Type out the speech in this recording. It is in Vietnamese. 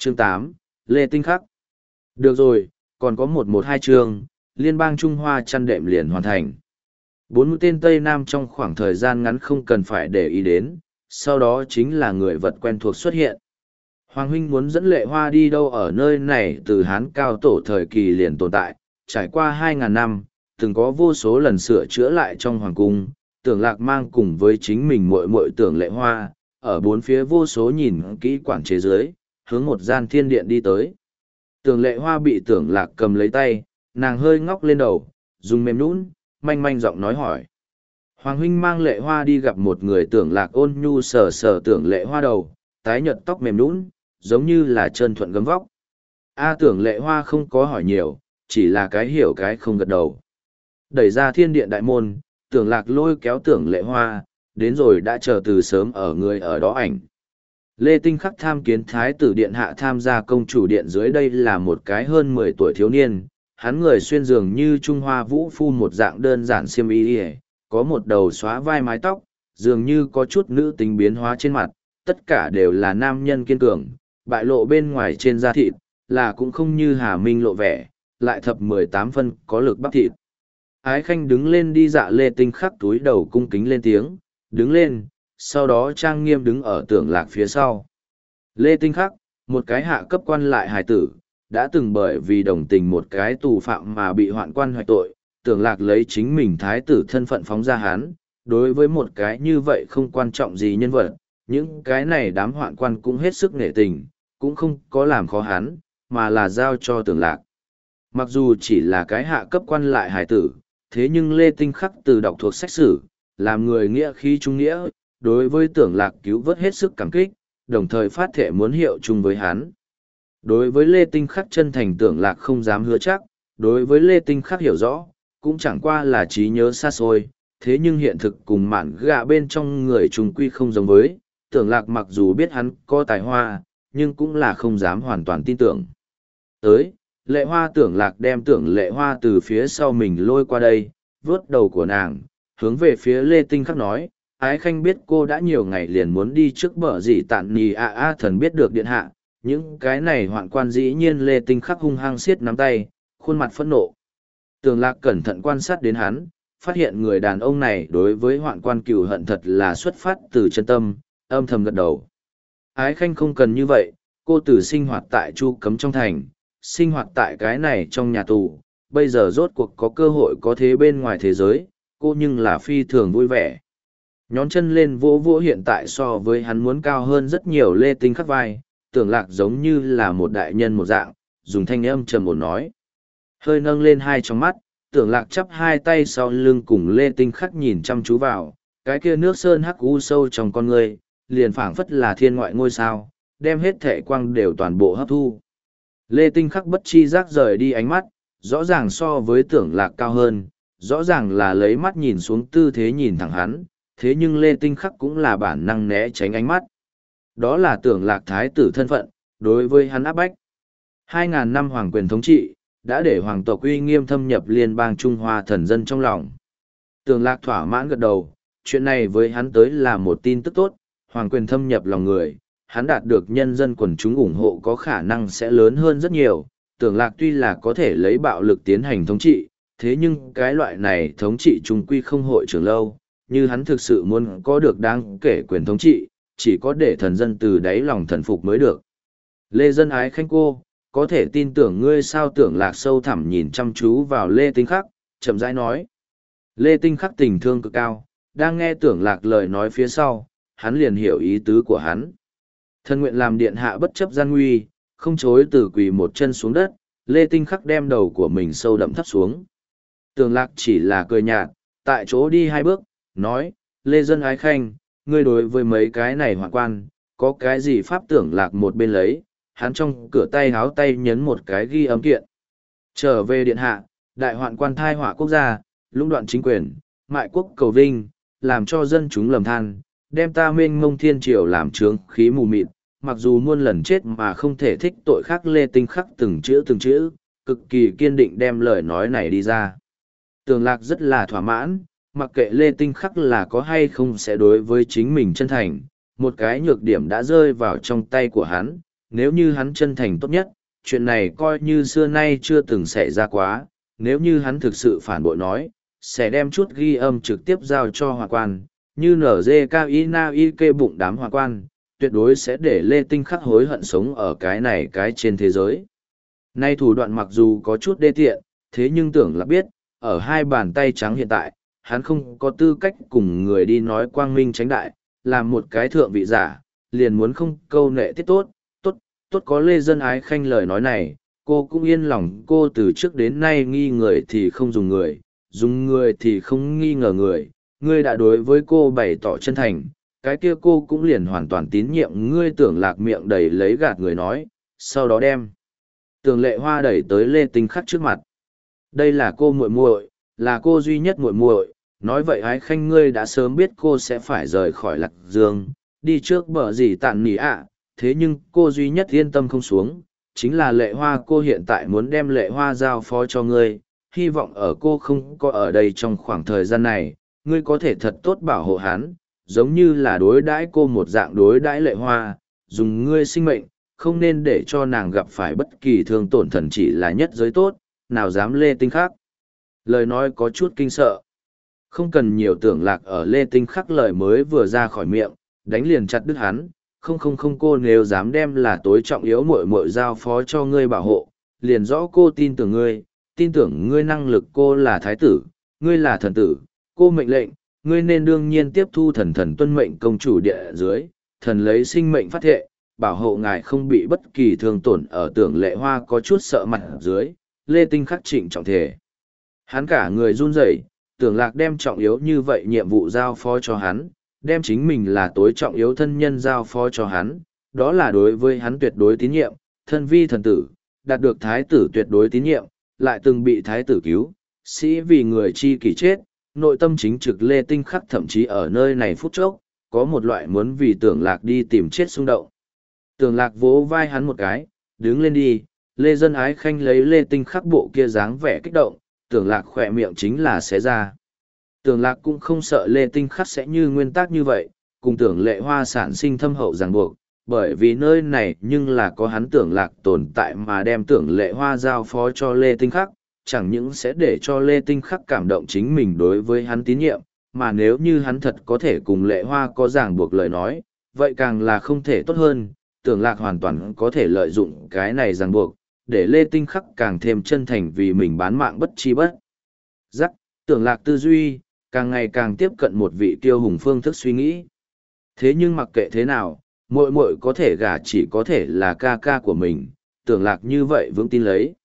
Chương 8, Lê Tinh Khắc. Được rồi, còn có hai chương, Liên bang Trung Hoa chăn đệm liền hoàn thành. 4 mũi tên Tây Nam trong khoảng thời gian ngắn không cần phải để ý đến, sau đó chính là người vật quen thuộc xuất hiện. Hoàng huynh muốn dẫn Lệ Hoa đi đâu ở nơi này từ Hán Cao Tổ thời kỳ liền tồn tại, trải qua 2.000 năm, từng có vô số lần sửa chữa lại trong Hoàng cung, Tưởng Lạc mang cùng với chính mình muội muội Tưởng Lệ Hoa, ở bốn phía vô số nhìn kỹ quản chế dưới, hướng một gian thiên điện đi tới. Tưởng Lệ Hoa bị Tưởng Lạc cầm lấy tay, nàng hơi ngóc lên đầu, dùng mềm nhũn, manh manh giọng nói hỏi. Hoàng huynh mang Lệ Hoa đi gặp một người. Tưởng Lạc ôn nhu sờ sờ Tưởng Lệ Hoa đầu, tái nhợt tóc mềm nhũn, giống như là trơn thuận gấm vóc. Tưởng Lệ Hoa không có hỏi nhiều, chỉ là cái hiểu cái không gật đầu. Đẩy ra thiên điện đại môn, Tưởng Lạc lôi kéo Tưởng Lệ Hoa, đến rồi đã chờ từ sớm ở người ở đó ảnh. Lê Tinh Khắc tham kiến thái tử điện hạ tham gia công chủ điện. Dưới đây là một cái hơn 10 tuổi thiếu niên, hắn người xuyên dường như Trung Hoa vũ phu một dạng đơn giản xiêm y, có một đầu xóa vai mái tóc, dường như có chút nữ tính biến hóa trên mặt, tất cả đều là nam nhân kiên cường, bại lộ bên ngoài trên da thịt, là cũng không như Hà Minh lộ vẻ, lại thập 18 phân có lực bắp thịt. Ái Khanh đứng lên đi dạ. Lê Tinh Khắc túi đầu cung kính lên tiếng, đứng lên, sau đó trang nghiêm đứng ở Tưởng Lạc phía sau. Lê Tinh Khắc, một cái hạ cấp quan lại hài tử, đã từng bởi vì đồng tình một cái tù phạm mà bị hoạn quan hoạch tội, Tưởng Lạc lấy chính mình thái tử thân phận phóng ra hắn. Đối với một cái như vậy không quan trọng gì nhân vật, những cái này đám hoạn quan cũng hết sức nể tình, cũng không có làm khó hắn, mà là giao cho Tưởng Lạc. Mặc dù chỉ là cái hạ cấp quan lại hài tử, thế nhưng Lê Tinh Khắc từ đọc thuộc sách sử, làm người nghĩa khí trung nghĩa, đối với Tưởng Lạc cứu vớt hết sức cảm kích, đồng thời phát thệ muốn hiệu chung với hắn. Đối với Lê Tinh Khắc chân thành, Tưởng Lạc không dám hứa chắc, đối với Lê Tinh Khắc hiểu rõ, cũng chẳng qua là trí nhớ xa xôi, thế nhưng hiện thực cùng mạn gạ bên trong người trùng quy không giống với, Tưởng Lạc mặc dù biết hắn có tài hoa, nhưng cũng là không dám hoàn toàn tin tưởng. Tới, Lệ Hoa. Tưởng Lạc đem Tưởng Lệ Hoa từ phía sau mình lôi qua đây, vớt đầu của nàng, hướng về phía Lê Tinh Khắc nói, Ái Khanh biết cô đã nhiều ngày liền muốn đi trước bờ gì tạn nì thần biết được điện hạ, những cái này hoạn quan. Dĩ nhiên Lê Tinh Khắc hung hăng siết nắm tay, khuôn mặt phẫn nộ. Tưởng Lạc cẩn thận quan sát đến hắn, phát hiện người đàn ông này đối với hoạn quan cừu hận thật là xuất phát từ chân tâm, âm thầm gật đầu. Ái Khanh không cần như vậy, cô tử sinh hoạt tại Chu Cấm trong thành, sinh hoạt tại cái này trong nhà tù, bây giờ rốt cuộc có cơ hội có thế bên ngoài thế giới, cô nhưng là phi thường vui vẻ. Nhón chân lên vỗ vỗ hiện tại so với hắn muốn cao hơn rất nhiều Lê Tinh Khắc vai, Tưởng Lạc giống như là một đại nhân một dạng, dùng thanh âm trầm ổn nói. Hơi nâng lên hai trong mắt, Tưởng Lạc chắp hai tay sau lưng cùng Lê Tinh Khắc nhìn chăm chú vào, cái kia nước sơn hắc u sâu trong con người, liền phảng phất là thiên ngoại ngôi sao, đem hết thể quang đều toàn bộ hấp thu. Lê Tinh Khắc bất chi giác rời đi ánh mắt, rõ ràng so với Tưởng Lạc cao hơn, rõ ràng là lấy mắt nhìn xuống tư thế nhìn thẳng hắn, thế nhưng Lê Tinh Khắc cũng là bản năng né tránh ánh mắt. Đó là Tưởng Lạc thái tử thân phận, đối với hắn áp bách. 2.000 năm hoàng quyền thống trị, đã để hoàng tộc uy nghiêm thâm nhập liên bang Trung Hoa thần dân trong lòng. Tưởng Lạc thỏa mãn gật đầu, chuyện này với hắn tới là một tin tức tốt, hoàng quyền thâm nhập lòng người, hắn đạt được nhân dân quần chúng ủng hộ có khả năng sẽ lớn hơn rất nhiều. Tưởng Lạc tuy là có thể lấy bạo lực tiến hành thống trị, thế nhưng cái loại này thống trị trung quy không hội trưởng lâu, như hắn thực sự muốn có được đáng kể quyền thống trị, chỉ có để thần dân từ đáy lòng thần phục mới được. Lê Dân Ái Khanh cô, có thể tin tưởng ngươi sao? Tưởng Lạc sâu thẳm nhìn chăm chú vào Lê Tinh Khắc, chậm rãi nói. Lê Tinh Khắc tình thương cực cao, đang nghe Tưởng Lạc lời nói phía sau, hắn liền hiểu ý tứ của hắn. Thân nguyện làm điện hạ bất chấp gian nguy, không chối từ quỳ một chân xuống đất, Lê Tinh Khắc đem đầu của mình sâu đậm thấp xuống. Tưởng Lạc chỉ là cười nhạt, tại chỗ đi hai bước, nói, Lê Dân Ái Khanh, ngươi đối với mấy cái này hoạn quan, có cái gì pháp? Tưởng Lạc một bên lấy, hắn trong cửa tay háo tay nhấn một cái ghi âm kiện. Trở về điện hạ, đại hoạn quan thai họa quốc gia, lũng đoạn chính quyền, mại quốc cầu vinh, làm cho dân chúng lầm than, đem ta mênh mông thiên triều làm trướng khí mù mịt, mặc dù muôn lần chết mà không thể thích tội khác. Lê Tinh Khắc từng chữ, cực kỳ kiên định đem lời nói này đi ra. Tưởng Lạc rất là thỏa mãn, mặc kệ Lê Tinh Khắc là có hay không sẽ đối với chính mình chân thành, một cái nhược điểm đã rơi vào trong tay của hắn, nếu như hắn chân thành tốt nhất, chuyện này coi như xưa nay chưa từng xảy ra quá, nếu như hắn thực sự phản bội nói, sẽ đem chút ghi âm trực tiếp giao cho hòa quan, như NGKINA kê bụng đám hòa quan, tuyệt đối sẽ để Lê Tinh Khắc hối hận sống ở cái này cái trên thế giới. Nay thủ đoạn mặc dù có chút đê tiện, thế nhưng tưởng là biết, ở hai bàn tay trắng hiện tại, hắn không có tư cách cùng người đi nói quang minh tránh đại, làm một cái thượng vị giả, liền muốn không câu nệ tiết tốt, tốt có Lê Dân Ái Khanh lời nói này, cô cũng yên lòng cô từ trước đến nay nghi người thì không dùng người thì không nghi ngờ người, ngươi đã đối với cô bày tỏ chân thành, cái kia cô cũng liền hoàn toàn tín nhiệm ngươi. Tưởng Lạc miệng đầy lấy gạt người nói, sau đó đem Tưởng Lệ Hoa đẩy tới Lê Tinh Khắc trước mặt. Đây là cô muội muội, là cô duy nhất muội muội, nói vậy Ái Khanh ngươi đã sớm biết cô sẽ phải rời khỏi Lạc Dương, đi trước bờ gì tạn nỉ ạ, thế nhưng cô duy nhất yên tâm không xuống, chính là Lệ Hoa. Cô hiện tại muốn đem Lệ Hoa giao phó cho ngươi, hy vọng ở cô không có ở đây trong khoảng thời gian này, ngươi có thể thật tốt bảo hộ hắn, giống như là đối đãi cô một dạng đối đãi Lệ Hoa, dùng ngươi sinh mệnh, không nên để cho nàng gặp phải bất kỳ thương tổn. Thần chỉ là nhất giới tốt, nào dám Lê Tinh Khắc. Lời nói có chút kinh sợ. Không cần nhiều. Tưởng Lạc ở Lê Tinh Khắc lời mới vừa ra khỏi miệng, đánh liền chặt đứt hắn. Không, cô nếu dám đem là tối trọng yếu muội muội giao phó cho ngươi bảo hộ, liền rõ cô tin tưởng ngươi năng lực. Cô là thái tử, ngươi là thần tử, cô mệnh lệnh, ngươi nên đương nhiên tiếp thu. Thần tuân mệnh công chủ địa dưới, thần lấy sinh mệnh phát thệ, bảo hộ ngài không bị bất kỳ thương tổn. Ở Tưởng Lệ Hoa có chút sợ mặt dưới, Lê Tinh Khắc trịnh trọng thể. Hắn cả người run rẩy. Tưởng Lạc đem trọng yếu như vậy nhiệm vụ giao phó cho hắn, đem chính mình là tối trọng yếu thân nhân giao phó cho hắn, đó là đối với hắn tuyệt đối tín nhiệm. Thân vi thần tử, đạt được thái tử tuyệt đối tín nhiệm, lại từng bị thái tử cứu, sĩ vì người chi kỷ chết, nội tâm chính trực. Lê Tinh Khắc thậm chí ở nơi này phút chốc, có một loại muốn vì Tưởng Lạc đi tìm chết xung động. Tưởng Lạc vỗ vai hắn một cái, đứng lên đi. Lê Dân Ái Khanh lấy Lê Tinh Khắc bộ kia dáng vẻ kích động, Tưởng Lạc khỏe miệng chính là xé ra. Tưởng Lạc cũng không sợ Lê Tinh Khắc sẽ như nguyên tắc như vậy, cùng Tưởng Lệ Hoa sản sinh thâm hậu ràng buộc, bởi vì nơi này nhưng là có hắn Tưởng Lạc tồn tại mà đem Tưởng Lệ Hoa giao phó cho Lê Tinh Khắc, chẳng những sẽ để cho Lê Tinh Khắc cảm động chính mình đối với hắn tín nhiệm, mà nếu như hắn thật có thể cùng Lệ Hoa có ràng buộc lời nói, vậy càng là không thể tốt hơn. Tưởng Lạc hoàn toàn có thể lợi dụng cái này ràng buộc, để Lê Tinh Khắc càng thêm chân thành vì mình bán mạng bất chi bất giác. Tưởng Lạc tư duy càng ngày càng tiếp cận một vị kiêu hùng phương thức suy nghĩ. Thế nhưng mặc kệ thế nào, muội muội có thể gả chỉ có thể là ca ca của mình. Tưởng Lạc như vậy vững tin lấy.